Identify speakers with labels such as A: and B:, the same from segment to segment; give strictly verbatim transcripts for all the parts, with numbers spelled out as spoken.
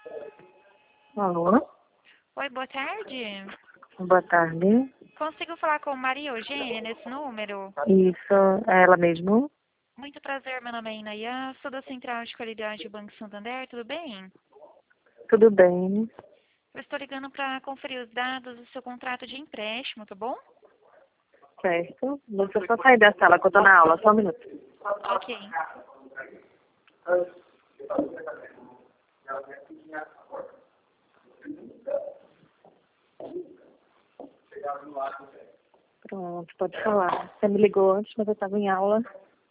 A: Alô?
B: Oi, boa tarde.
A: Boa tarde.
B: Consigo falar com Maria Eugênia nesse número?
A: Isso, é ela mesmo?
B: Muito prazer, meu nome é Inayá, sou da Central de Qualidade do Banco Santander, tudo bem?
A: Tudo bem?
B: Eu estou ligando para conferir os dados do seu contrato de empréstimo, tá bom?
A: Certo. Deixa eu só sair da sala que eu tô na aula, só um minuto.
B: Ok.
A: Pronto, pode falar. Você me ligou antes, mas eu estava em aula.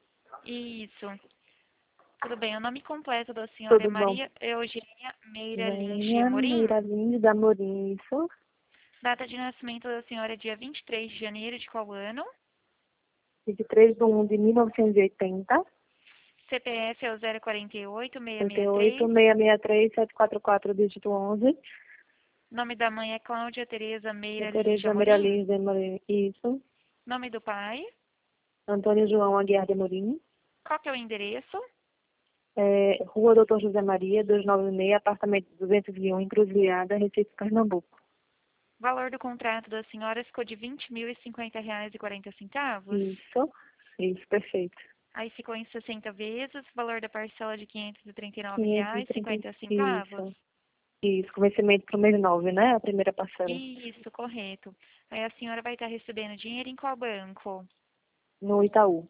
B: Isso. Tudo bem, o nome completo da senhora é
A: Tudo bom?
B: Maria Eugênia Meira Lins de
A: Venha,
B: Amorim.
A: Miralins da Amorim, isso.
B: Data de nascimento da senhora é dia vinte e três de janeiro de qual ano?
A: vinte e três de um de mil novecentos e oitenta.
B: C P F é o zero quatro oito, seis
A: oitenta e
B: seis
A: oito,
B: três.
A: seiscentos e sessenta e três, setecentos e quarenta e quatro, dígito onze.
B: Nome da mãe é Cláudia Tereza Meira Lins de
A: Tereza
B: Amorim.
A: Miralins de Amorim, isso.
B: Nome do pai.
A: Antônio João Aguiar de Amorim.
B: Qual que é o endereço?
A: É, Rua Doutor José Maria, duzentos e noventa e seis, apartamento duzentos e um, Encruzilhada, Recife, Pernambuco.
B: Valor do contrato da senhora ficou de vinte mil e cinquenta reais e quarenta centavos.
A: Isso, isso, perfeito.
B: Aí ficou em sessenta vezes, valor da parcela de quinhentos e trinta e nove
A: quinhentos e
B: reais e
A: trinta
B: cinquenta centavos.
A: Isso, isso, com vencimento para o mês nove, né? A primeira parcela.
B: Isso, correto. Aí a senhora vai estar recebendo dinheiro em qual banco?
A: No Itaú.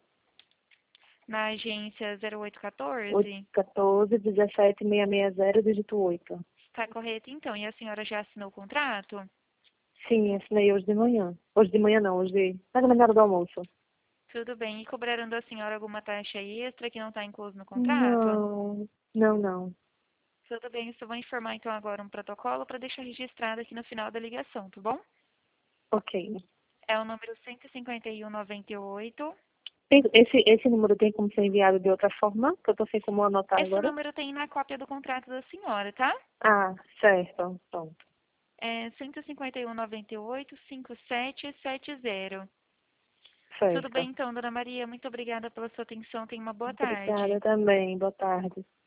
B: Na agência zero oito um quatro?
A: oito um quatro, dezessete, seiscentos e sessenta, dígito oito.
B: Está correto então. E a senhora já assinou o contrato?
A: Sim, assinei hoje de manhã. Hoje de manhã não, hoje mais ou menos na hora do almoço.
B: Tudo bem. E cobraram da senhora alguma taxa extra que não está incluso no contrato?
A: Não, não, não.
B: Tudo bem, eu só vou informar então agora um protocolo para deixar registrado aqui no final da ligação, tá bom?
A: Ok.
B: É o número cento e cinquenta e um, noventa e oito.
A: Tem- Esse, esse número tem como ser enviado de outra forma? Que eu tô sem como anotar
B: Esse
A: agora.
B: número tem na cópia do contrato da senhora, tá?
A: Ah, certo. Pronto.
B: É cento e cinquenta e um, noventa e oito, cinquenta e sete setenta. Tudo
A: Certo.
B: bem então, dona Maria? Muito obrigada pela sua atenção. Tenha uma boa
A: Obrigada
B: tarde.
A: também. Boa tarde.